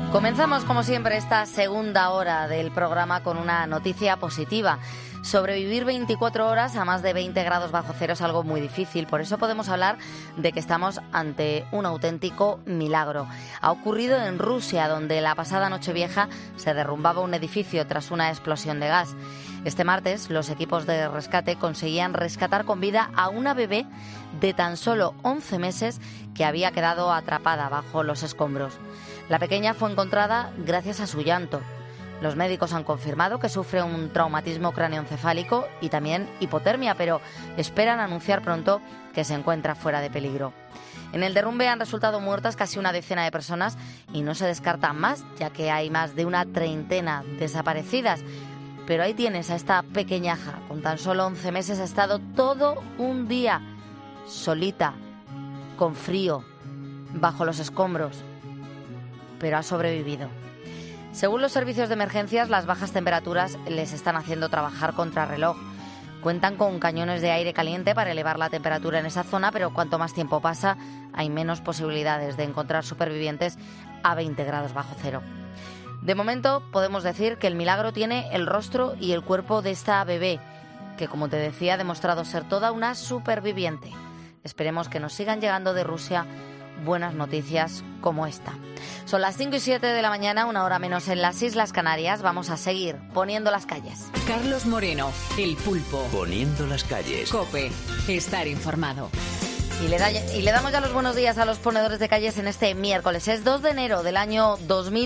Comenzamos, como siempre, esta segunda hora del programa con una noticia positiva. Sobrevivir 24 horas a más de 20 grados bajo cero es algo muy difícil. Por eso podemos hablar de que estamos ante un auténtico milagro. Ha ocurrido en Rusia, donde la pasada Nochevieja se derrumbaba un edificio tras una explosión de gas. Este martes, los equipos de rescate conseguían rescatar con vida a una bebé de tan solo 11 meses que había quedado atrapada bajo los escombros. La pequeña fue encontrada gracias a su llanto. Los médicos han confirmado que sufre un traumatismo cráneoencefálico y también hipotermia, pero esperan anunciar pronto que se encuentra fuera de peligro. En el derrumbe han resultado muertas casi una decena de personas y no se descartan más, ya que hay más de una treintena desaparecidas. Pero ahí tienes a esta pequeñaja, con tan solo 11 meses, ha estado todo un día solita, con frío, bajo los escombros, pero ha sobrevivido. Según los servicios de emergencias, las bajas temperaturas les están haciendo trabajar contrarreloj. Cuentan con cañones de aire caliente para elevar la temperatura en esa zona, pero cuanto más tiempo pasa, hay menos posibilidades de encontrar supervivientes a 20 grados bajo cero. De momento, podemos decir que el milagro tiene el rostro y el cuerpo de esta bebé, que, como te decía, ha demostrado ser toda una superviviente. Esperemos que nos sigan llegando de Rusia buenas noticias como esta. Son las 5 y 7 de la mañana, una hora menos en las Islas Canarias. Vamos a seguir poniendo las calles. Carlos Moreno, El Pulpo. Poniendo las calles. COPE, estar informado. Y le damos ya los buenos días a los ponedores de calles en este miércoles. Es 2 de enero del año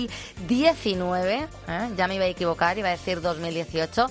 2019. Ya me iba a equivocar, iba a decir 2018.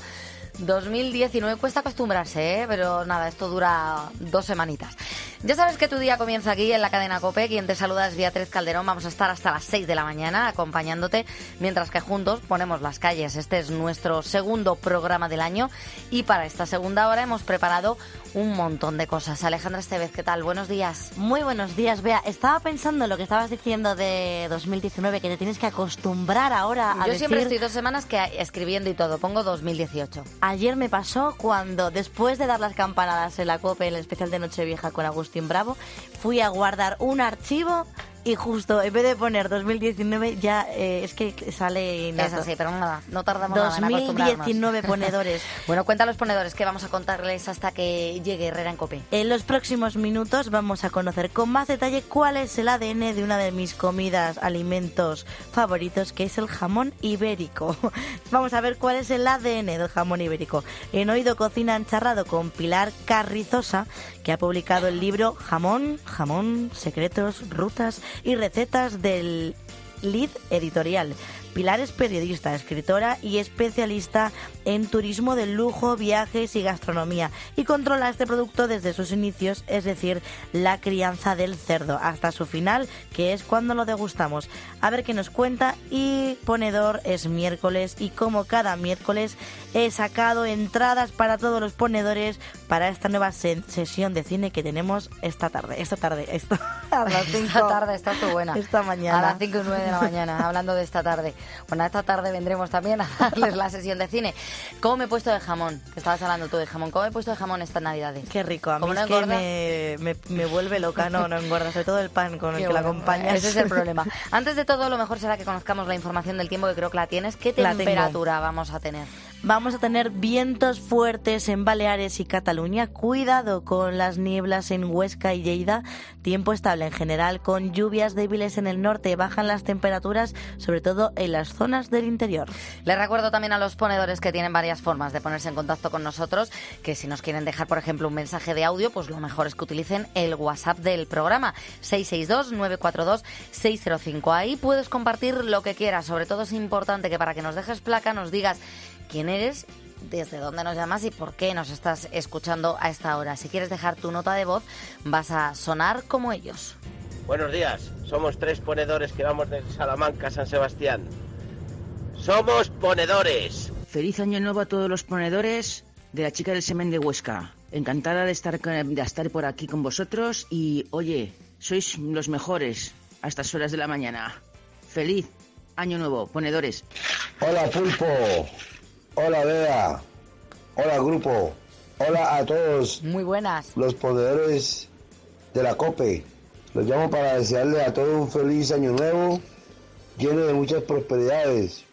2019 cuesta acostumbrarse, pero nada, esto dura 2 semanitas. Ya sabes que tu día comienza aquí en la cadena COPE. Quien te saluda es Beatriz Calderón. Vamos a estar hasta las 6 de la mañana acompañándote, mientras que juntos ponemos las calles. Este es nuestro segundo programa del año y para esta segunda hora hemos preparado un montón de cosas. Alejandra Estevez, ¿qué tal? Buenos días. Muy buenos días, Bea. Estaba pensando en lo que estabas diciendo de 2019, que te tienes que acostumbrar ahora a decir... Yo siempre estoy 2 semanas escribiendo y todo. Pongo 2018. Ayer me pasó cuando, después de dar las campanadas en la COPE, en el especial de Nochevieja con Agustín Bravo, fui a guardar un archivo y justo en vez de poner 2019 ya es que sale innato. Es así, pero nada, no tardamos nada en acostumbrarnos. 2019 ponedores. Bueno, cuenta a los ponedores que vamos a contarles hasta que llegue Herrera en COPE. En los próximos minutos vamos a conocer con más detalle cuál es el ADN de una de mis comidas, alimentos favoritos, que es el jamón ibérico. Vamos a ver cuál es el ADN del jamón ibérico. En Oído Cocina han charlado con Pilar Carrizosa, que ha publicado el libro Jamón, secretos, rutas y recetas del Lid Editorial. Pilar es periodista, escritora y especialista en turismo de lujo, viajes y gastronomía, y controla este producto desde sus inicios, es decir, la crianza del cerdo, hasta su final, que es cuando lo degustamos. A ver qué nos cuenta. Y ponedor, es miércoles y como cada miércoles he sacado entradas para todos los ponedores para esta nueva sesión de cine que tenemos esta tarde, a las 5. Esta tarde, está muy buena. Esta mañana. A las 5 y 9 de la mañana, hablando de esta tarde. Bueno, esta tarde vendremos también a darles la sesión de cine. ¿Cómo me he puesto de jamón? Que estabas hablando tú de jamón. ¿Cómo me he puesto de jamón estas Navidades? Qué rico. A mí es que me vuelve loca. No engorda. Sobre todo el pan con el que la acompañas. Ese es el problema. Antes de todo, lo mejor será que conozcamos la información del tiempo, que creo que la tienes. ¿Qué temperatura vamos a tener? Vamos a tener vientos fuertes en Baleares y Cataluña. Cuidado con las nieblas en Huesca y Lleida. Tiempo estable en general, con lluvias débiles en el norte. Bajan las temperaturas, sobre todo en las zonas del interior. Les recuerdo también a los ponedores que tienen varias formas de ponerse en contacto con nosotros, que si nos quieren dejar, por ejemplo, un mensaje de audio, pues lo mejor es que utilicen el WhatsApp del programa, 662-942-605. Ahí puedes compartir lo que quieras. Sobre todo es importante que para que nos dejes placa nos digas quién eres, desde dónde nos llamas y por qué nos estás escuchando a esta hora. Si quieres dejar tu nota de voz, vas a sonar como ellos. Buenos días, somos 3 ponedores que vamos de Salamanca a San Sebastián. ¡Somos ponedores! Feliz año nuevo a todos los ponedores de la chica del semen de Huesca. Encantada de estar por aquí con vosotros y, oye, sois los mejores a estas horas de la mañana. Feliz año nuevo, ponedores. Hola, Pulpo. Hola, Bea. Hola, grupo. Hola a todos. Muy buenas. Los ponedores de la COPE. Los llamo para desearle a todos un feliz año nuevo lleno de muchas prosperidades.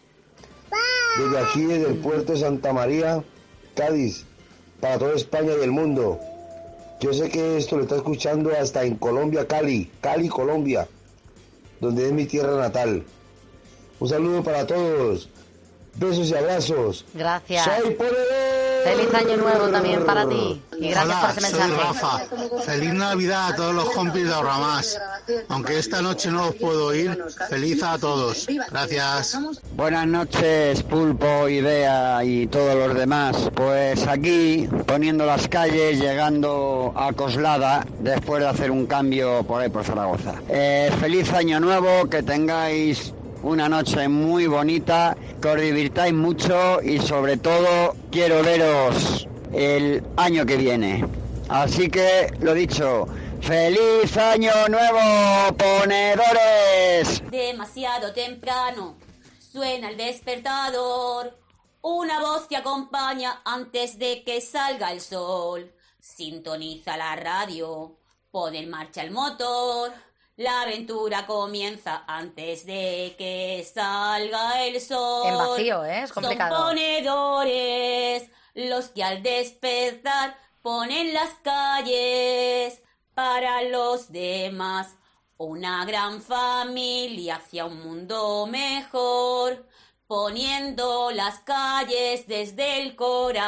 Desde aquí, desde el puerto de Santa María, Cádiz, para toda España y el mundo. Yo sé que esto lo está escuchando hasta en Colombia, Cali, Colombia, donde es mi tierra natal. Un saludo para todos. Besos y abrazos. Gracias. Soy ponedor. Feliz año nuevo también para ti. Y gracias Hola, por ese mensaje. soy Rafa. Feliz Navidad a todos los compis de Ahorramás. Aunque esta noche no os puedo ir, feliz a todos. Gracias. Buenas noches, Pulpo, Idea y todos los demás. Pues aquí, poniendo las calles, llegando a Coslada, después de hacer un cambio por ahí por Zaragoza. Feliz año nuevo, que tengáis una noche muy bonita, que os divirtáis mucho y sobre todo quiero veros el año que viene. Así que, lo dicho, ¡feliz año nuevo, ponedores! Demasiado temprano suena el despertador, una voz que acompaña antes de que salga el sol. Sintoniza la radio, pone en marcha el motor. La aventura comienza antes de que salga el sol. En vacío, ¿eh? Es complicado. Son ponedores los que al despertar ponen las calles para los demás. Una gran familia hacia un mundo mejor, poniendo las calles desde el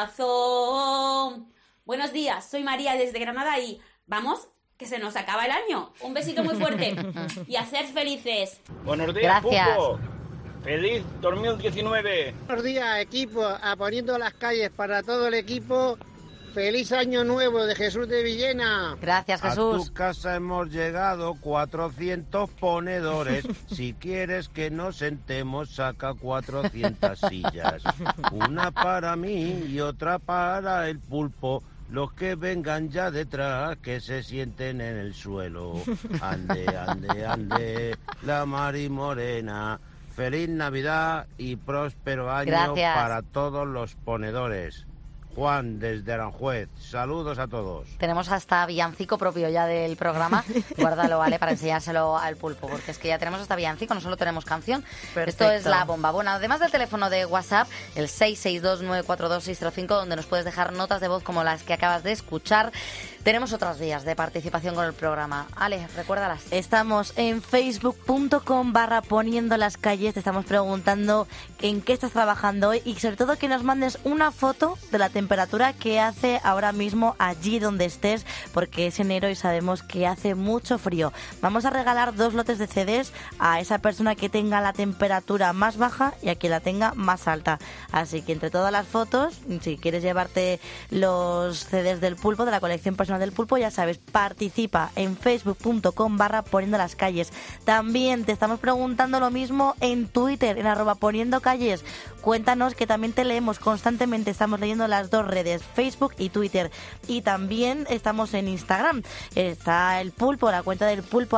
corazón. Buenos días, soy María desde Granada y vamos, que se nos acaba el año. Un besito muy fuerte y a ser felices. Buenos días, Gracias. Pulpo. Feliz 2019. Buenos días, equipo, poniendo las calles para todo el equipo. Feliz año nuevo de Jesús de Villena. Gracias, Jesús. A tu casa hemos llegado 400 ponedores. Si quieres que nos sentemos, saca 400 sillas. Una para mí y otra para el Pulpo. Los que vengan ya detrás, que se sienten en el suelo. Ande, ande, ande, la Mari Morena. Feliz Navidad y próspero año. Gracias. Para todos los ponedores. Juan, desde Aranjuez. Saludos a todos. Tenemos hasta villancico propio ya del programa. Guárdalo, ¿vale? Para enseñárselo al Pulpo, porque es que ya tenemos hasta villancico, no solo tenemos canción. Perfecto. Esto es la bomba. Bueno, además del teléfono de WhatsApp, el 662-942-605, donde nos puedes dejar notas de voz como las que acabas de escuchar, tenemos otras vías de participación con el programa. Ale, recuérdalas. Estamos en facebook.com/poniendo las calles. Te estamos preguntando en qué estás trabajando hoy y sobre todo que nos mandes una foto de la temperatura que hace ahora mismo allí donde estés, porque es enero y sabemos que hace mucho frío. Vamos a regalar 2 lotes de CDs a esa persona que tenga la temperatura más baja y a quien la tenga más alta. Así que entre todas las fotos, si quieres llevarte los CDs del Pulpo, de la colección personal del Pulpo, ya sabes, participa en facebook.com/poniendo las calles. También te estamos preguntando lo mismo en Twitter, en @poniendocalles. Cuéntanos, que también te leemos constantemente, estamos leyendo las 2 redes, Facebook y Twitter. Y también estamos en Instagram. Está el Pulpo, la cuenta del Pulpo,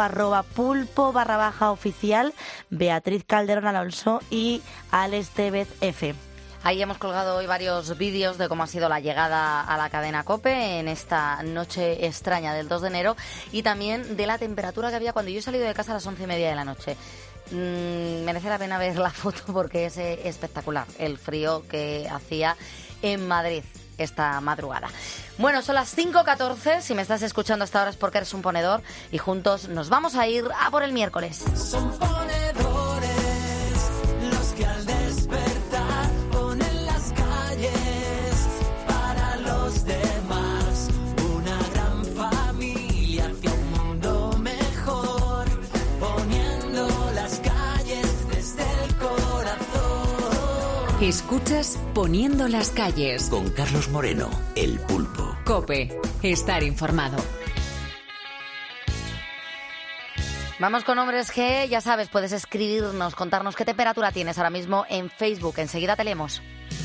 @pulpo_oficial, Beatriz Calderón Alonso y Alex Tevez F. Ahí hemos colgado hoy varios vídeos de cómo ha sido la llegada a la cadena COPE en esta noche extraña del 2 de enero y también de la temperatura que había cuando yo he salido de casa a las 11:30 de la noche. Merece la pena ver la foto porque es espectacular el frío que hacía en Madrid esta madrugada. Bueno, son las 5:14. Si me estás escuchando hasta ahora es porque eres un ponedor y juntos nos vamos a ir a por el miércoles. Son ponedores los que al despertar ponen las calles para los demás. Una gran familia hacia un mundo mejor, poniendo las calles desde el corazón. Escuchas Poniendo las calles con Carlos Moreno, el Pulpo. COPE, estar informado. Vamos con Hombres G, ya sabes, puedes escribirnos, contarnos qué temperatura tienes ahora mismo en Facebook. Enseguida te leemos.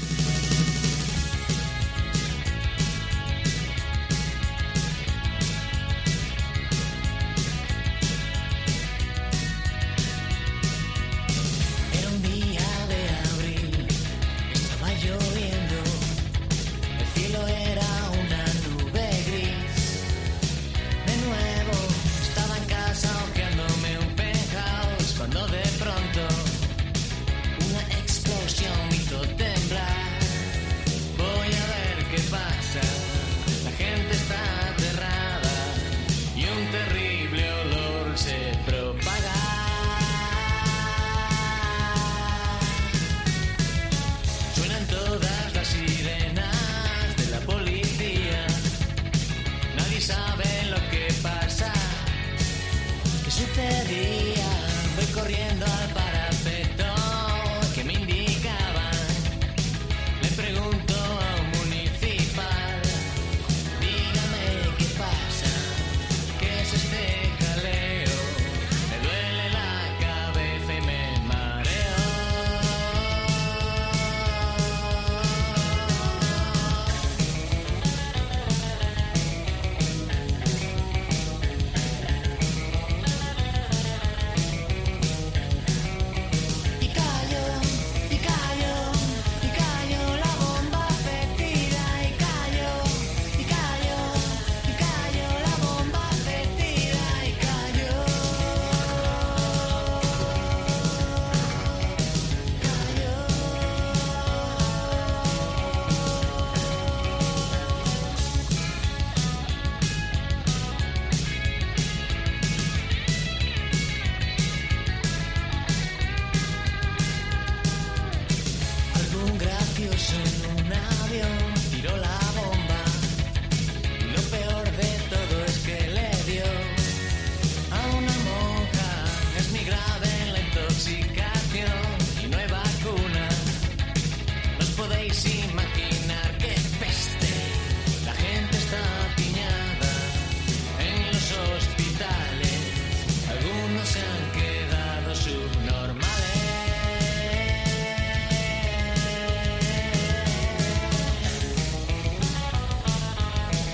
Era un día de abril, estaba lloviendo, el cielo era una nube gris. De nuevo estaba en casa hojeándome un penthouse cuando de pronto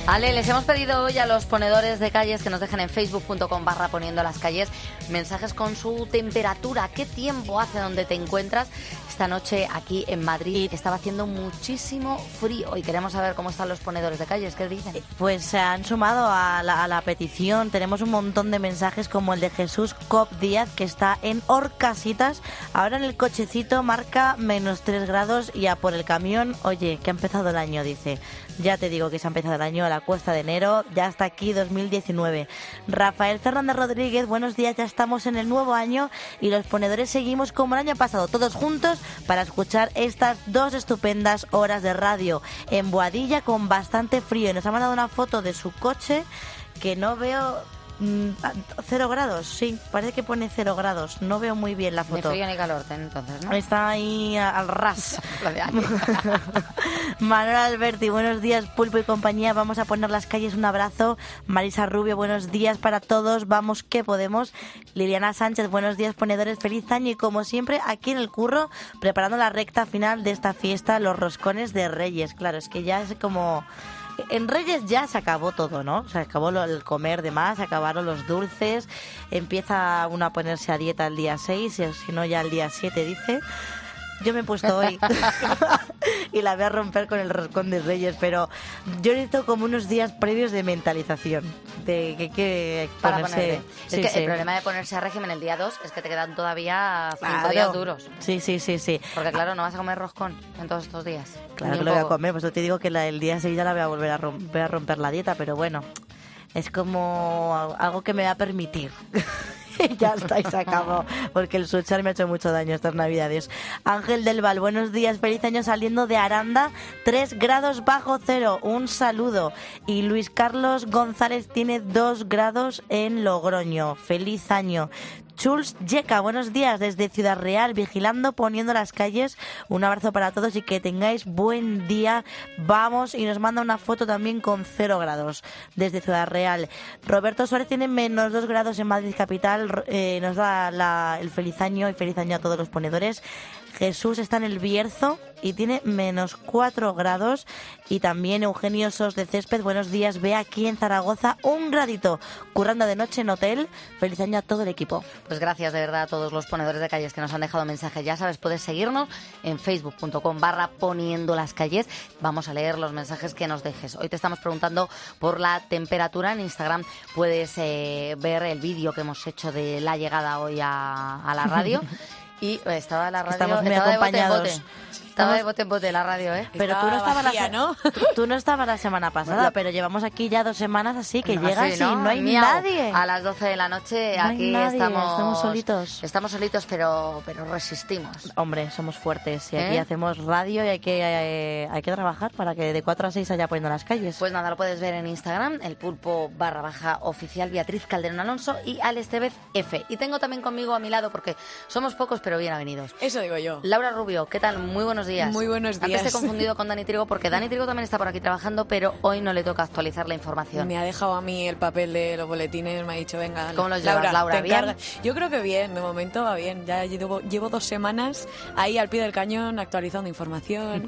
Ale, les hemos pedido hoy a los ponedores de calles que nos dejen en facebook.com/poniendo las calles mensajes con su temperatura. ¿Qué tiempo hace donde te encuentras? Esta noche aquí en Madrid estaba haciendo muchísimo frío y queremos saber cómo están los ponedores de calles. ¿Qué dicen? Pues se han sumado a la petición. Tenemos un montón de mensajes como el de Jesús Cop Díaz, que está en Orcasitas. Ahora en el cochecito marca -3 grados y a por el camión, oye, que ha empezado el año, dice. Ya te digo que se ha empezado el año a la cuesta de enero, ya está aquí 2019. Rafael Fernández Rodríguez, buenos días, ya estamos en el nuevo año y los ponedores seguimos como el año pasado, todos juntos para escuchar estas 2 estupendas horas de radio en Boadilla con bastante frío. Y nos ha mandado una foto de su coche que no veo... 0 grados, sí, parece que pone 0 grados. No veo muy bien la foto. Ni frío ni calor, entonces, ¿no? Está ahí al ras. Manuel Alberti, buenos días, Pulpo y compañía. Vamos a poner las calles, un abrazo. Marisa Rubio, buenos días para todos. Vamos que podemos. Liliana Sánchez, buenos días, ponedores. Feliz año y como siempre, aquí en el curro, preparando la recta final de esta fiesta, los roscones de Reyes. Claro, es que ya es como... En Reyes ya se acabó todo, ¿no? Se acabó el comer de más, se acabaron los dulces, empieza uno a ponerse a dieta el día 6, si no ya el día 7, dice. Yo me he puesto hoy y la voy a romper con el roscón de Reyes, pero yo necesito como unos días previos de mentalización, de que hay que ponerse... Sí, es que el problema de ponerse a régimen el día 2 es que te quedan todavía 5 días duros. Sí. Porque claro, no vas a comer roscón en todos estos días. Claro que lo voy a comer, pues yo te digo que el día 6 ya la voy a volver a romper la dieta, pero bueno, es como algo que me va a permitir. Ya está, y se acabó, porque el suchar me ha hecho mucho daño estas navidades. Ángel del Val, buenos días, feliz año saliendo de Aranda, 3 grados bajo cero, un saludo. Y Luis Carlos González tiene 2 grados en Logroño, feliz año. Chuls Yeca, buenos días desde Ciudad Real, vigilando, poniendo las calles. Un abrazo para todos y que tengáis buen día. Vamos, y nos manda una foto también con 0 grados desde Ciudad Real. Roberto Suárez tiene -2 grados en Madrid capital. Nos da el feliz año y feliz año a todos los ponedores. Jesús está en el Bierzo y tiene -4 grados. Y también Eugenio Sos de Césped, buenos días, ve aquí en Zaragoza 1 gradito, currando de noche en hotel. Feliz año a todo el equipo. Pues gracias de verdad a todos los ponedores de calles que nos han dejado mensajes. Ya sabes, puedes seguirnos en facebook.com/poniendo las calles. Vamos a leer los mensajes que nos dejes. Hoy te estamos preguntando por la temperatura. En Instagram puedes ver el vídeo que hemos hecho de la llegada hoy a la radio. Y estaba la radio, estamos muy acompañados. Estaba de bote en bote la radio, ¿eh? Pero tú no estabas tú no estabas la semana pasada, pero llevamos aquí ya 2 semanas así que llegas y no hay nadie. A las 12 de la noche no aquí estamos solitos. Estamos solitos, pero resistimos. Hombre, somos fuertes y aquí hacemos radio y hay que trabajar para que de 4 a 6 haya poniendo las calles. Pues nada, lo puedes ver en Instagram, el pulpo /oficial, Beatriz Calderón Alonso y Alex Tevez F. Y tengo también conmigo a mi lado, porque somos pocos pero bien avenidos. Eso digo yo. Laura Rubio, ¿qué tal? Muy buenos días. Muy buenos días. Antes te he confundido con Dani Trigo porque Dani Trigo también está por aquí trabajando, pero hoy no le toca actualizar la información. Me ha dejado a mí el papel de los boletines, me ha dicho, venga, ¿cómo los llevas, Laura? ¿Bien? Yo creo que bien, de momento va bien. Ya llevo 2 semanas ahí al pie del cañón actualizando información.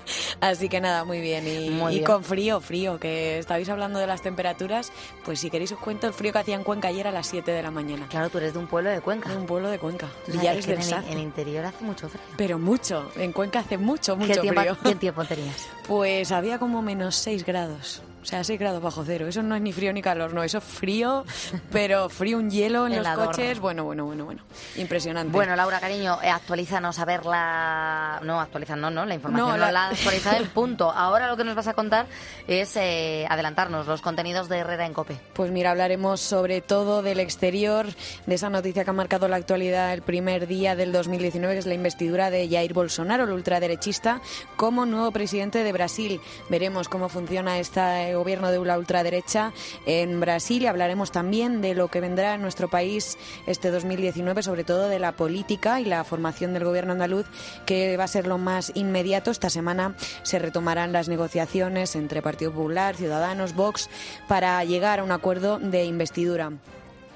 Así que nada, muy bien. Y con frío, que estabais hablando de las temperaturas, pues si queréis os cuento el frío que hacía en Cuenca ayer a las 7 de la mañana. Claro, tú eres de un pueblo de Cuenca. De un pueblo de Cuenca. Villares del Sar. En el interior hace mucho frío. Pero mucho. En Cuenca hace mucho frío. ¿Qué tiempo tenías? Pues había como -6 grados. O sea, 6 grados bajo cero. Eso no es ni frío ni calor, no. Eso es frío, pero frío, un hielo en los coches. Bueno. Impresionante. Bueno, Laura, cariño, actualízanos a ver la... No, la información no la actualiza el punto. Ahora lo que nos vas a contar es adelantarnos los contenidos de Herrera en COPE. Pues mira, hablaremos sobre todo del exterior, de esa noticia que ha marcado la actualidad el primer día del 2019, que es la investidura de Jair Bolsonaro, el ultraderechista, como nuevo presidente de Brasil. Veremos cómo funciona este gobierno de la ultraderecha en Brasil y hablaremos también de lo que vendrá en nuestro país este 2019, sobre todo de la política y la formación del gobierno andaluz, que va a ser lo más inmediato. Esta semana se retomarán las negociaciones entre Partido Popular, Ciudadanos, Vox, para llegar a un acuerdo de investidura.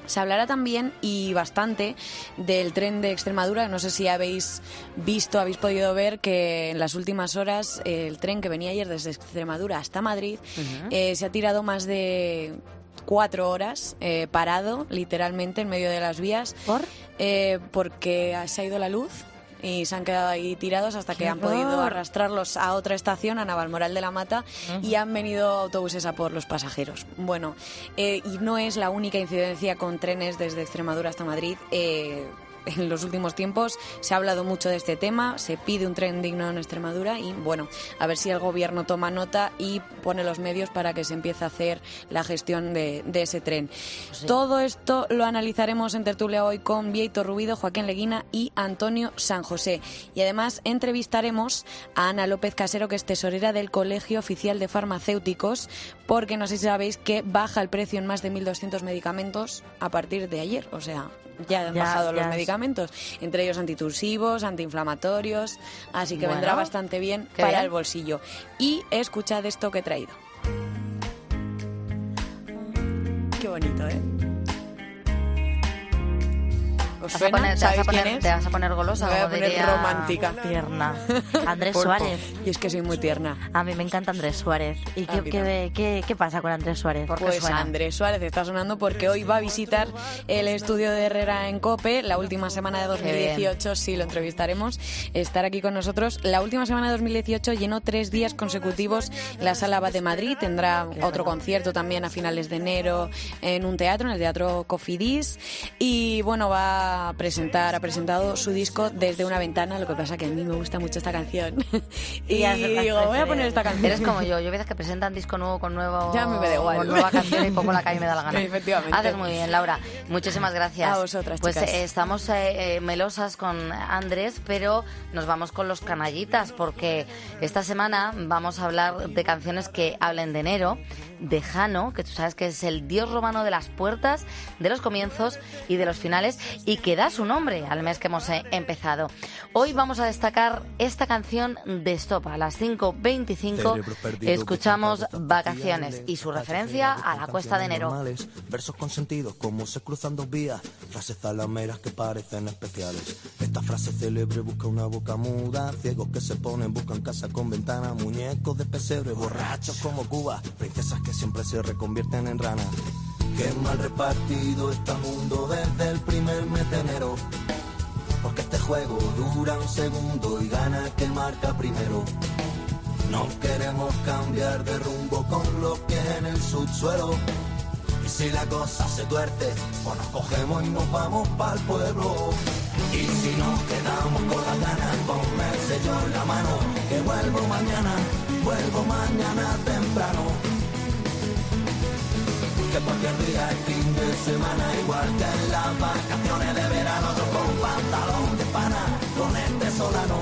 Se hablará también y bastante del tren de Extremadura. No sé si habéis podido ver que en las últimas horas el tren que venía ayer desde Extremadura hasta Madrid se ha tirado más de 4 horas parado, literalmente, en medio de las vías. ¿Por? Porque se ha ido la luz y se han quedado ahí tirados hasta que han podido arrastrarlos a otra estación, a Navalmoral de la Mata, y han venido autobuses a por los pasajeros. Bueno, y no es la única incidencia con trenes desde Extremadura hasta Madrid. En los últimos tiempos se ha hablado mucho de este tema, se pide un tren digno en Extremadura y, bueno, a ver si el gobierno toma nota y pone los medios para que se empiece a hacer la gestión de ese tren. Sí. Todo esto lo analizaremos en tertulia hoy con Bieito Rubido, Joaquín Leguina y Antonio San José. Y además entrevistaremos a Ana López Casero, que es tesorera del Colegio Oficial de Farmacéuticos, porque no sé si sabéis que baja el precio en más de 1.200 medicamentos a partir de ayer, o sea, ya han bajado los medicamentos, entre ellos antitursivos, antiinflamatorios, así que vendrá bastante bien para el bolsillo. Y escuchad esto que he traído. Qué bonito, ¿eh? ¿Te vas a poner golosa? Me voy a poner romántica. Tierna. Andrés Suárez. Y es que soy muy tierna. A mí me encanta Andrés Suárez. ¿Y qué pasa con Andrés Suárez? Pues Andrés Suárez está sonando porque hoy va a visitar el estudio de Herrera en COPE, la última semana de 2018, sí, lo entrevistaremos, estar aquí con nosotros. La última semana de 2018 llenó 3 días consecutivos la Sala Abad de Madrid, tendrá otro concierto también a finales de enero en un teatro, en el Teatro Cofidis, y bueno, ha presentado su disco Desde una ventana. Lo que pasa que a mí me gusta mucho esta canción y digo, voy a poner esta canción. Eres como yo veces que presentan disco nuevo con nueva canción y pongo la que a mí me da la gana. Efectivamente. Haces muy bien, Laura, muchísimas gracias. A vosotras, pues chicas. Estamos melosas con Andrés, pero nos vamos con los canallitas, porque esta semana vamos a hablar de canciones que hablen de enero, de Jano, que tú sabes que es el dios romano de las puertas, de los comienzos y de los finales, y que da su nombre al mes que hemos empezado. Hoy vamos a destacar esta canción de Estopa. A las 5:25 escuchamos Vacaciones y su referencia a la cuesta de enero. Versos con sentido, como se cruzan 2 vías, frases zalameras que parecen especiales. Esta frase célebre busca una boca muda, ciegos que se ponen buscan casa con ventana, muñecos de pesebre, borrachos como Cuba, princesas que siempre se reconvierten en ranas. Qué mal repartido está el mundo desde el primer mes de enero, porque este juego dura un segundo y gana quien marca primero. No queremos cambiar de rumbo con los pies en el subsuelo, y si la cosa se tuerce, pues nos cogemos y nos vamos pa'l pueblo. Y si nos quedamos con las ganas, ponme el sello en la mano, que vuelvo mañana temprano. Que cualquier día es fin de semana, igual que en las vacaciones de verano, otro con pantalón de pana, con este solano.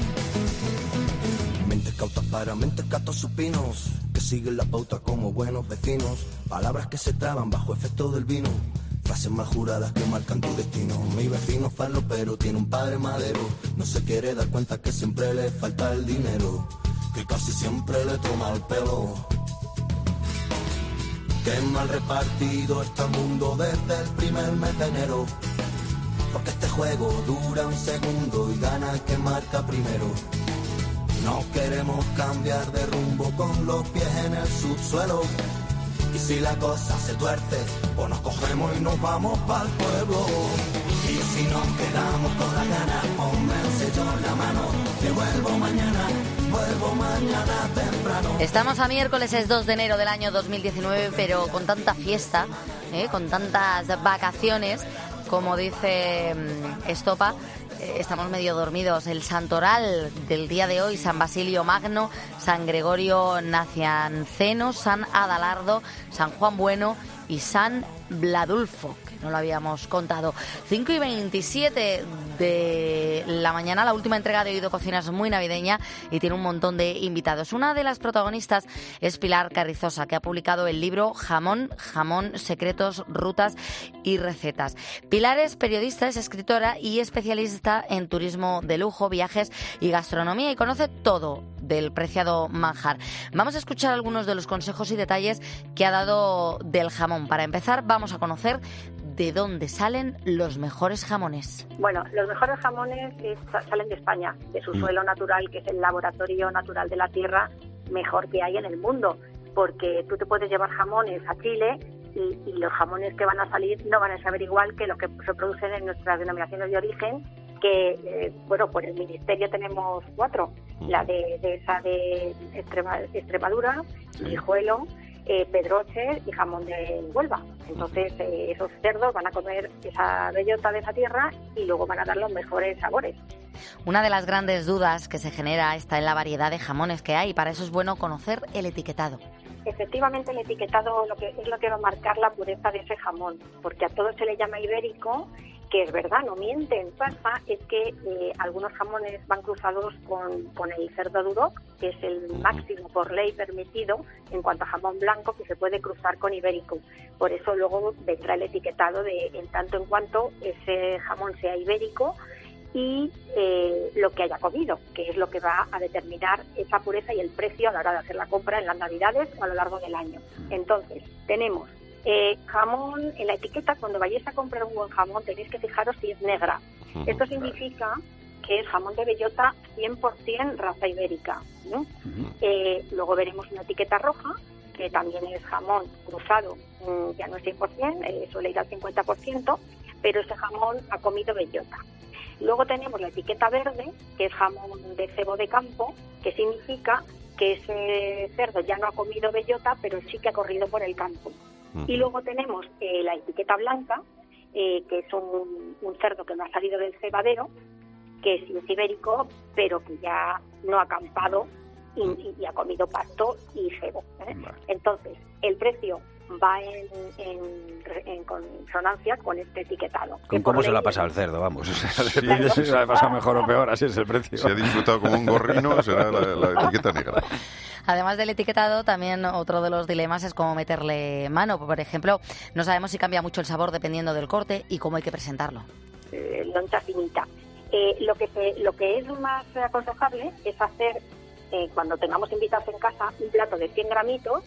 Mentes cautas para mentes catos supinos, que siguen la pauta como buenos vecinos. Palabras que se traban bajo efecto del vino, frases mal juradas que marcan tu destino. Mi vecino farlo pero tiene un padre madero, no se quiere dar cuenta que siempre le falta el dinero, que casi siempre le toma el pelo. Qué mal repartido está el mundo desde el primer mes de enero, porque este juego dura un segundo y gana el que marca primero. No queremos cambiar de rumbo con los pies en el subsuelo, y si la cosa se tuerce, pues nos cogemos y nos vamos pa'l pueblo. Y si nos quedamos con las ganas, ponme el sello en la mano, que vuelvo mañana temprano. Estamos a miércoles, es 2 de enero del año 2019, pero con tanta fiesta, con tantas vacaciones, como dice Estopa, estamos medio dormidos. El santoral del día de hoy: San Basilio Magno, San Gregorio Nacianceno, San Adalardo, San Juan Bueno y San Bladulfo, que no lo habíamos contado. 5:27 de la mañana, la última entrega de Oído Cocina es muy navideña y tiene un montón de invitados. Una de las protagonistas es Pilar Carrizosa, que ha publicado el libro Jamón, secretos, rutas y recetas. Pilar es periodista, es escritora y especialista en turismo de lujo, viajes y gastronomía, y conoce todo del preciado manjar. Vamos a escuchar algunos de los consejos y detalles que ha dado del jamón. Para empezar, vamos a conocer de dónde salen los mejores jamones. Bueno, los mejores jamones salen de España, de su suelo natural, que es el laboratorio natural de la tierra mejor que hay en el mundo, porque tú te puedes llevar jamones a Chile y los jamones que van a salir no van a saber igual que lo que se producen en nuestras denominaciones de origen, que, por el Ministerio tenemos 4, la de Extremadura, Guijuelo, Pedroche y jamón de Huelva. Entonces esos cerdos van a comer esa bellota de esa tierra y luego van a dar los mejores sabores. Una de las grandes dudas que se genera está en la variedad de jamones que hay. Para eso es bueno conocer el etiquetado. Efectivamente, el etiquetado lo que va a marcar la pureza de ese jamón, porque a todo se le llama ibérico, que es verdad, no mienten. Pasa es que algunos jamones van cruzados con el cerdo duroc, que es el máximo por ley permitido en cuanto a jamón blanco que se puede cruzar con ibérico. Por eso luego vendrá el etiquetado de en tanto en cuanto ese jamón sea ibérico y lo que haya comido, que es lo que va a determinar esa pureza y el precio a la hora de hacer la compra en las Navidades o a lo largo del año. Entonces, tenemos jamón en la etiqueta. Cuando vayáis a comprar un buen jamón tenéis que fijaros si es negra. Esto significa que es jamón de bellota 100% raza ibérica, ¿no? Luego veremos una etiqueta roja, que también es jamón cruzado, ya no es 100%, suele ir al 50%, pero ese jamón ha comido bellota. Luego tenemos la etiqueta verde, que es jamón de cebo de campo, que significa que ese cerdo ya no ha comido bellota, pero sí que ha corrido por el campo. Y luego tenemos la etiqueta blanca, que es un cerdo que no ha salido del cebadero, que es ibérico, pero que ya no ha acampado y ha comido pasto y cebo. Entonces, el precio va en consonancia con este etiquetado. ¿Con cómo se la pasa al cerdo? Vamos, se la pasa mejor o peor, así es el precio. Si ha disfrutado como un gorrino, será la etiqueta negra. Además del etiquetado, también otro de los dilemas es cómo meterle mano. Por ejemplo, no sabemos si cambia mucho el sabor dependiendo del corte y cómo hay que presentarlo. Loncha finita. Lo que es más aconsejable es hacer, cuando tengamos invitados en casa, un plato de 100 gramitos,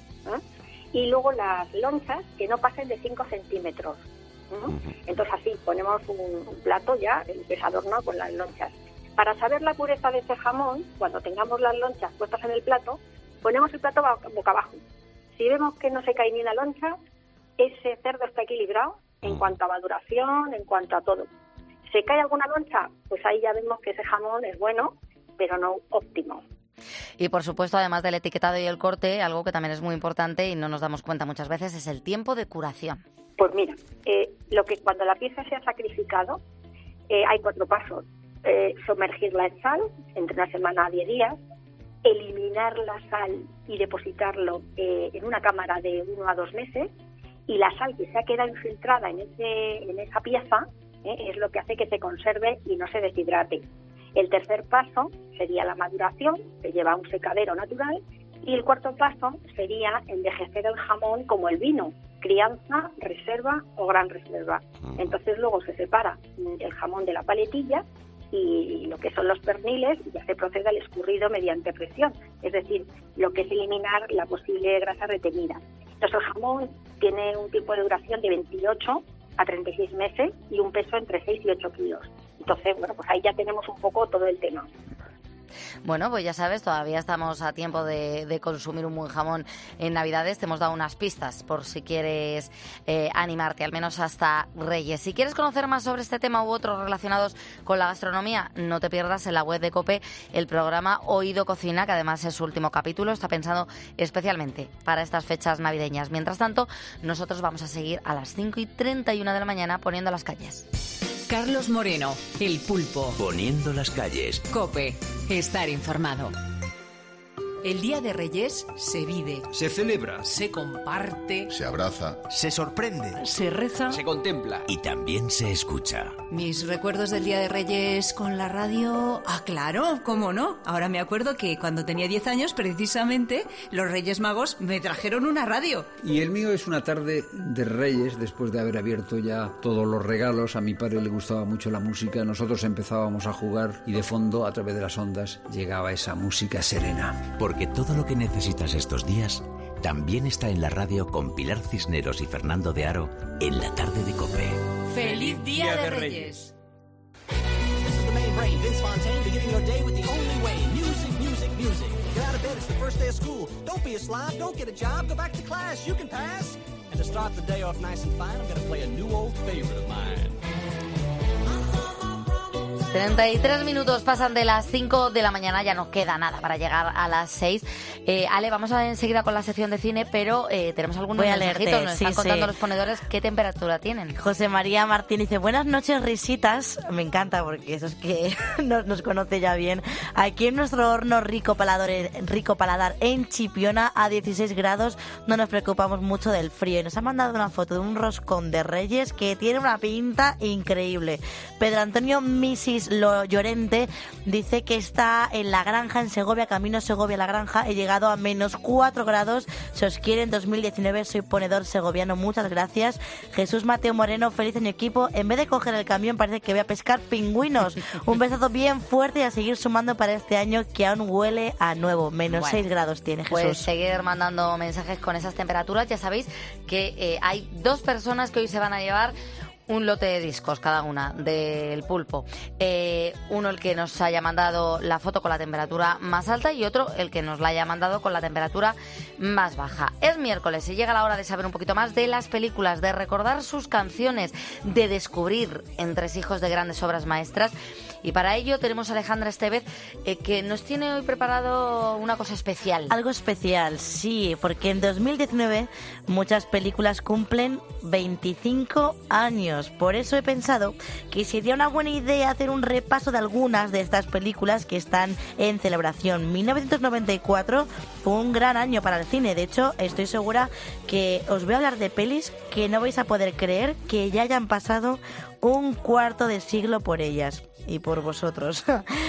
y luego las lonchas que no pasen de 5 centímetros. Entonces así ponemos un plato ya, que es adornado con las lonchas. Para saber la pureza de ese jamón, cuando tengamos las lonchas puestas en el plato, ponemos el plato boca abajo. Si vemos que no se cae ni una loncha, ese cerdo está equilibrado en cuanto a maduración, en cuanto a todo. ¿Se cae alguna loncha? Pues ahí ya vemos que ese jamón es bueno, pero no óptimo. Y por supuesto, además del etiquetado y el corte, algo que también es muy importante y no nos damos cuenta muchas veces es el tiempo de curación. Pues mira, cuando la pieza se ha sacrificado, hay 4 pasos. Sumergirla en sal entre una semana a 10 días, eliminar la sal y depositarlo en una cámara de 1 a 2 meses, y la sal que se ha quedado infiltrada en esa pieza es lo que hace que se conserve y no se deshidrate. El tercer paso sería la maduración, que lleva un secadero natural, y el cuarto paso sería envejecer el jamón como el vino, crianza, reserva o gran reserva. Entonces luego se separa el jamón de la paletilla y lo que son los perniles, y ya se procede al escurrido mediante presión, es decir, lo que es eliminar la posible grasa retenida. Entonces el jamón tiene un tiempo de duración de 28 a 36 meses y un peso entre 6 y 8 kilos. Entonces, pues ahí ya tenemos un poco todo el tema. Bueno, pues ya sabes, todavía estamos a tiempo de consumir un buen jamón en Navidades. Te hemos dado unas pistas por si quieres animarte, al menos hasta Reyes. Si quieres conocer más sobre este tema u otros relacionados con la gastronomía, no te pierdas en la web de COPE el programa Oído Cocina, que además es su último capítulo. Está pensado especialmente para estas fechas navideñas. Mientras tanto, nosotros vamos a seguir a las 5:31 de la mañana poniendo las calles. Carlos Moreno, El Pulpo. Poniendo las calles. COPE. Estar informado. El Día de Reyes se vive, se celebra, se comparte, se abraza, se sorprende, se reza, se contempla y también se escucha. Mis recuerdos del Día de Reyes con la radio... Ah, claro, ¿cómo no? Ahora me acuerdo que cuando tenía 10 años, precisamente, los Reyes Magos me trajeron una radio. Y el mío es una tarde de Reyes, después de haber abierto ya todos los regalos. A mi padre le gustaba mucho la música, nosotros empezábamos a jugar y de fondo, a través de las ondas, llegaba esa música serena. Porque todo lo que necesitas estos días también está en la radio con Pilar Cisneros y Fernando de Aro en la tarde de COPE. ¡Feliz Día de Reyes! This is the main brain, Vince Fontaine, beginning your day with the only way. Music, music, music. Get out of bed, it's the first day of school. Don't be a slob, don't get a job, go back to class, you can pass. And to start the day off nice and fine, I'm going to play a new old favorite of mine. 33 minutos pasan de las 5 de la mañana, ya nos queda nada para llegar a las 6. Ale, vamos a enseguida con la sección de cine, pero tenemos algunos mensajitos. Nos están contando los ponedores qué temperatura tienen. José María Martín dice, buenas noches, risitas. Me encanta porque eso es que nos conoce ya bien. Aquí en nuestro horno rico paladar en Chipiona a 16 grados no nos preocupamos mucho del frío. Y nos ha mandado una foto de un roscón de Reyes que tiene una pinta increíble. Pedro Antonio Misis Lo Llorente dice que está en La Granja, en Segovia, camino Segovia La Granja. He llegado a menos 4 grados. Se os quiere en 2019. Soy ponedor segoviano. Muchas gracias. Jesús Mateo Moreno, feliz año equipo. En vez de coger el camión parece que voy a pescar pingüinos. Un besazo bien fuerte y a seguir sumando para este año que aún huele a nuevo. Menos 6 grados tiene Jesús. Pues seguir mandando mensajes con esas temperaturas. Ya sabéis que hay 2 personas que hoy se van a llevar un lote de discos cada una del Pulpo. Uno el que nos haya mandado la foto con la temperatura más alta y otro el que nos la haya mandado con la temperatura más baja. Es miércoles y llega la hora de saber un poquito más de las películas, de recordar sus canciones, de descubrir entresijos de grandes obras maestras. Y para ello tenemos a Alejandra Estevez que nos tiene hoy preparado una cosa especial. Algo especial, sí, porque en 2019 muchas películas cumplen 25 años. Por eso he pensado que sería una buena idea hacer un repaso de algunas de estas películas que están en celebración. 1994 fue un gran año para el cine. De hecho, estoy segura que os voy a hablar de pelis que no vais a poder creer que ya hayan pasado un cuarto de siglo por ellas. Y por vosotros.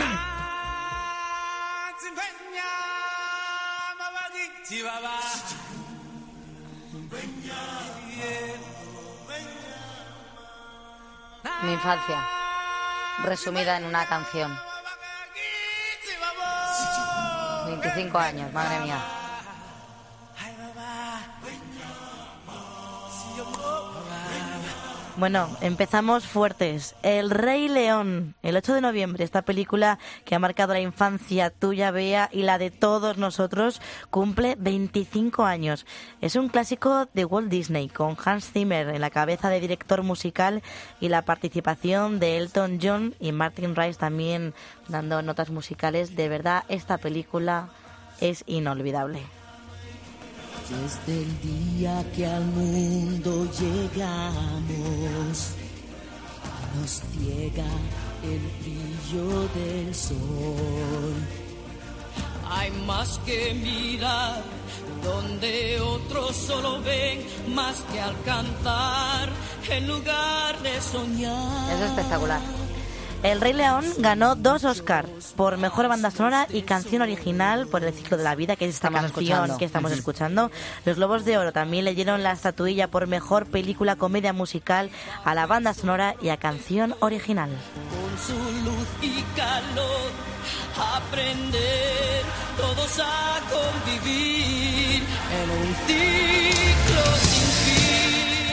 Mi infancia, resumida en una canción. 25 años, madre mía. Bueno, empezamos fuertes. El Rey León, el 8 de noviembre, esta película que ha marcado la infancia tuya, Bea, y la de todos nosotros, cumple 25 años. Es un clásico de Walt Disney, con Hans Zimmer en la cabeza de director musical y la participación de Elton John y Martin Rice también dando notas musicales. De verdad, esta película es inolvidable. Desde el día que al mundo llegamos, nos ciega el brillo del sol. Hay más que mirar donde otros solo ven, más que alcanzar en lugar de soñar. Es espectacular. El Rey León ganó 2 Oscars por Mejor Banda Sonora y Canción Original por El Ciclo de la Vida, que es esta canción que estamos escuchando. Los Globos de Oro también le dieron la estatuilla por Mejor Película Comedia Musical a la Banda Sonora y a Canción Original. Con su luz y calor, aprender todos a convivir en un ciclo sin fin.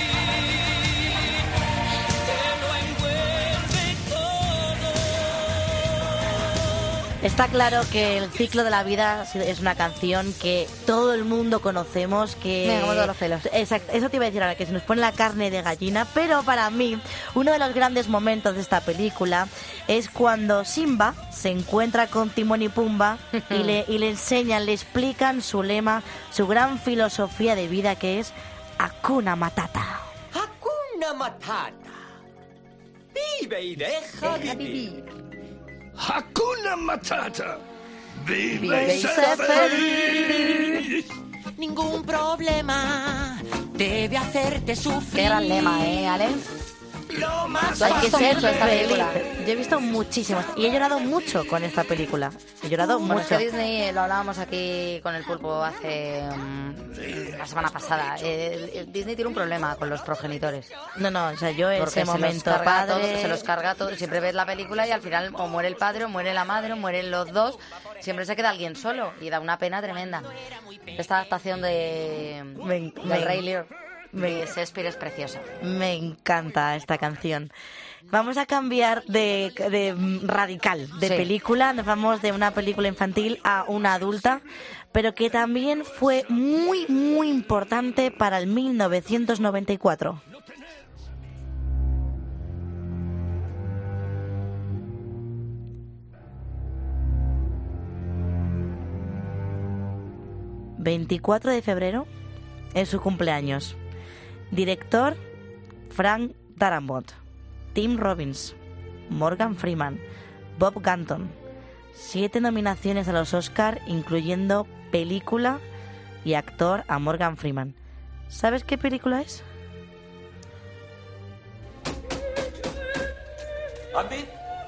Está claro que El Ciclo de la Vida es una canción que todo el mundo conocemos, que... Me como todos los pelos. Exacto, eso te iba a decir ahora, que se nos pone la carne de gallina, pero para mí uno de los grandes momentos de esta película es cuando Simba se encuentra con Timón y Pumba y le enseñan, le explican su lema, su gran filosofía de vida, que es Hakuna Matata. Hakuna Matata. Vive y deja vivir. Hakuna Matata. Vive y sé feliz. Ningún problema debe hacerte sufrir. Qué gran lema, Ale. Hay que ser feliz. Yo he visto muchísimas y he llorado mucho con esta película. He llorado Bueno, mucho. es que Disney, lo hablábamos aquí con el Pulpo hace la semana pasada. Disney tiene un problema con los progenitores. No, o sea, yo en Porque ese momento padre... se los carga todo. Siempre ves la película y al final o muere el padre o muere la madre o mueren los dos. Siempre se queda alguien solo y da una pena tremenda. Esta adaptación del Rey Lear de Shakespeare es preciosa. Me encanta esta canción. Vamos a cambiar de radical de película. Nos vamos de una película infantil a una adulta, pero que también fue muy, muy importante para el 1994. ...24 de febrero... es su cumpleaños. Director... Frank Darabont. Tim Robbins, Morgan Freeman, Bob Gunton. 7 nominaciones a los Oscar, incluyendo película y actor a Morgan Freeman. ¿Sabes qué película es? ¿Andy?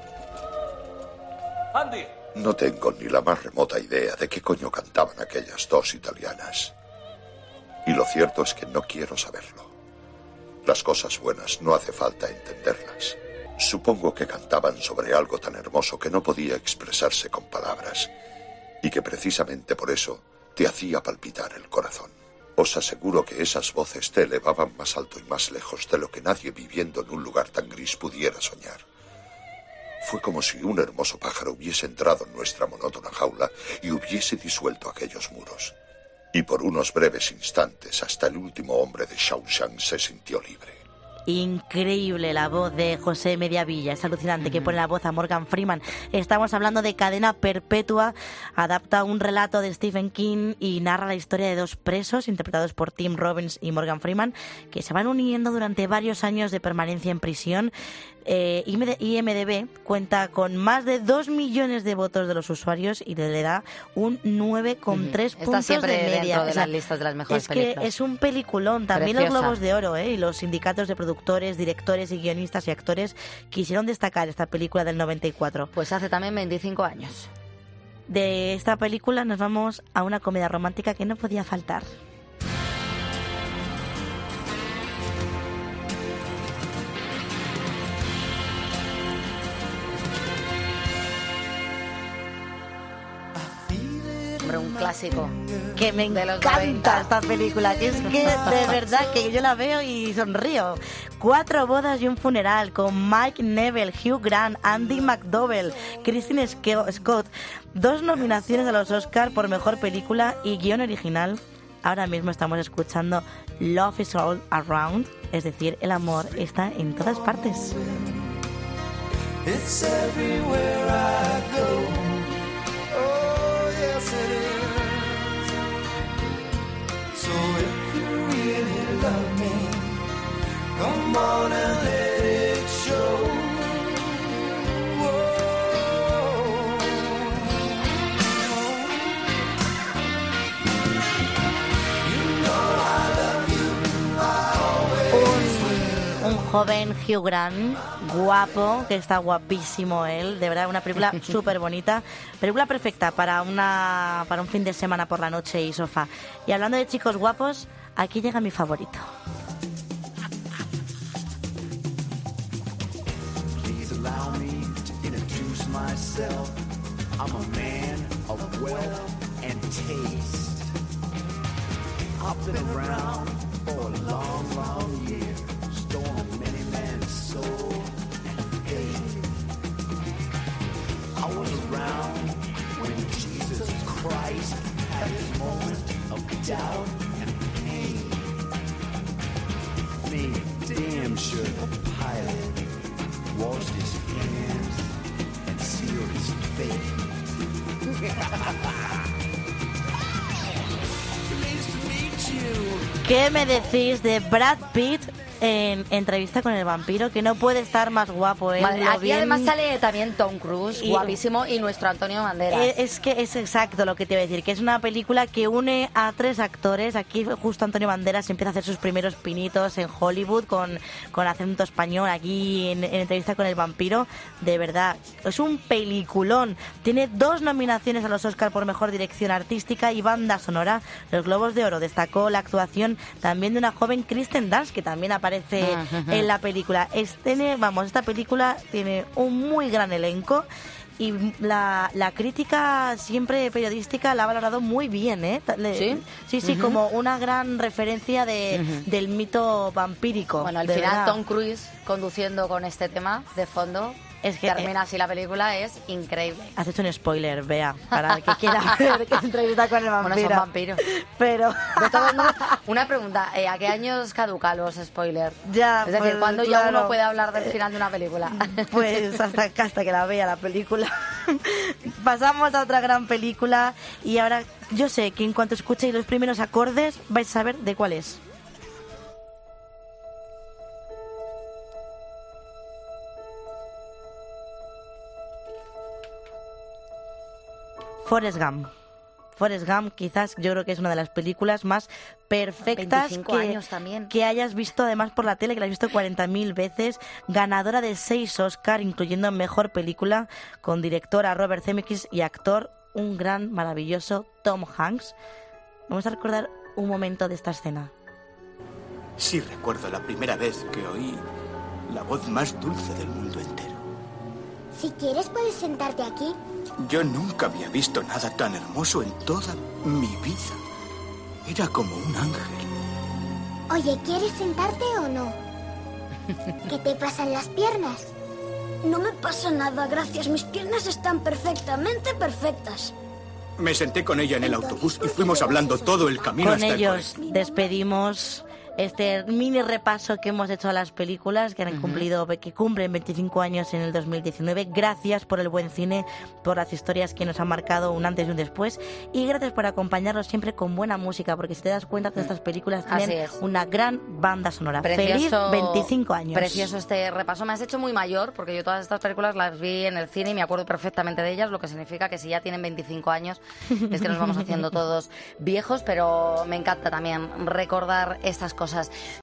¡Andy! No tengo ni la más remota idea de qué coño cantaban aquellas dos italianas. Y lo cierto es que no quiero saberlo. Las cosas buenas no hace falta entenderlas. Supongo que cantaban sobre algo tan hermoso que no podía expresarse con palabras, y que precisamente por eso te hacía palpitar el corazón. Os aseguro que esas voces te elevaban más alto y más lejos de lo que nadie viviendo en un lugar tan gris pudiera soñar. Fue como si un hermoso pájaro hubiese entrado en nuestra monótona jaula y hubiese disuelto aquellos muros. Y por unos breves instantes, hasta el último hombre de Shawshank se sintió libre. Increíble la voz de José Mediavilla, es alucinante que pone la voz a Morgan Freeman. Estamos hablando de Cadena Perpetua, adapta un relato de Stephen King y narra la historia de dos presos interpretados por Tim Robbins y Morgan Freeman que se van uniendo durante varios años de permanencia en prisión. IMDb cuenta con más de 2 millones de votos de los usuarios y le da un 9,3 puntos siempre de media. dentro de las listas de las mejores películas. Que es un peliculón. También Preciosa. los Globos de Oro y los sindicatos de productores, directores y guionistas y actores quisieron destacar esta película del 94. Pues hace también 25 años. De esta película nos vamos a una comedia romántica que no podía faltar. Hombre, un clásico. Que me encanta esta película, que es que de verdad que yo la veo y sonrío. 4 bodas y un funeral con Mike Neville, Hugh Grant, Andy McDowell, Kristen Scott. 2 nominaciones a los Oscar por mejor película y guión original. Ahora mismo estamos escuchando Love is All Around, es decir, el amor está en todas partes. It's everywhere I go. Oh, yes it is. So if you really love me, come on and let it show. Un joven Hugh Grant, guapo, que está guapísimo él, de verdad, una película súper bonita, película perfecta para un fin de semana por la noche y sofá. Y hablando de chicos guapos, aquí llega mi favorito. Please allow me to introduce myself. I'm a man of wealth and taste. I've been around for a long, long year. Stolen many men's soul and faith. I was around when Jesus Christ had his moment of doubt and pain. Made damn sure the pilot washed his hands and sealed his fate. ¿Qué me decís de Brad Pitt en Entrevista con el vampiro, que no puede estar más guapo. Madre, aquí además sale también Tom Cruise, guapísimo, y nuestro Antonio Banderas. Es que es exacto lo que te iba a decir, que es una película que une a 3 actores. Aquí justo Antonio Banderas empieza a hacer sus primeros pinitos en Hollywood con acento español, aquí en Entrevista con el vampiro. De verdad, es un peliculón. Tiene 2 nominaciones a los Oscar por Mejor Dirección Artística y Banda Sonora. Los Globos de Oro destacó la actuación también de una joven Kristen Dunst, que también aparece en la película. Esta película tiene un muy gran elenco y la crítica siempre periodística la ha valorado muy bien, ¿eh? Sí, como una gran referencia del mito vampírico. Bueno, al final verdad. Tom Cruise conduciendo con este tema de fondo. Es que termina así la película, es increíble. Has hecho un spoiler, Bea, para el que quiera ver que Entrevista con el vampiro. Bueno, son vampiros. Pero... De todos modos, una pregunta, ¿a qué años caducan los spoilers? Ya, es decir, pues, ¿cuándo ya uno puede hablar del final de una película? Pues hasta que la vea la película. Pasamos a otra gran película y ahora yo sé que en cuanto escuchéis los primeros acordes vais a saber de cuál es. Forrest Gump. Forrest Gump quizás yo creo que es una de las películas más perfectas 25 años también. Que hayas visto además por la tele, que la has visto 40.000 veces, ganadora de 6 Oscar, incluyendo Mejor Película, con directora Robert Zemeckis y actor un gran, maravilloso Tom Hanks. Vamos a recordar un momento de esta escena. Sí recuerdo la primera vez que oí la voz más dulce del mundo entero. Si quieres puedes sentarte aquí. Yo nunca había visto nada tan hermoso en toda mi vida. Era como un ángel. Oye, ¿quieres sentarte o no? ¿Qué te pasa en las piernas? No me pasa nada, gracias. Mis piernas están perfectamente perfectas. Me senté con ella en el autobús y fuimos hablando todo el camino Con hasta el ellos colegio. despedimos este mini repaso que hemos hecho a las películas que han que cumplen 25 años en el 2019. Gracias por el buen cine, por las historias que nos han marcado un antes y un después, y gracias por acompañarnos siempre con buena música, porque si te das cuenta, todas estas películas tienen una gran banda sonora. Precioso, ¡Feliz 25 años! Precioso este repaso. Me has hecho muy mayor, porque yo todas estas películas las vi en el cine y me acuerdo perfectamente de ellas, lo que significa que si ya tienen 25 años es que nos vamos haciendo todos viejos, pero me encanta también recordar estas cosas.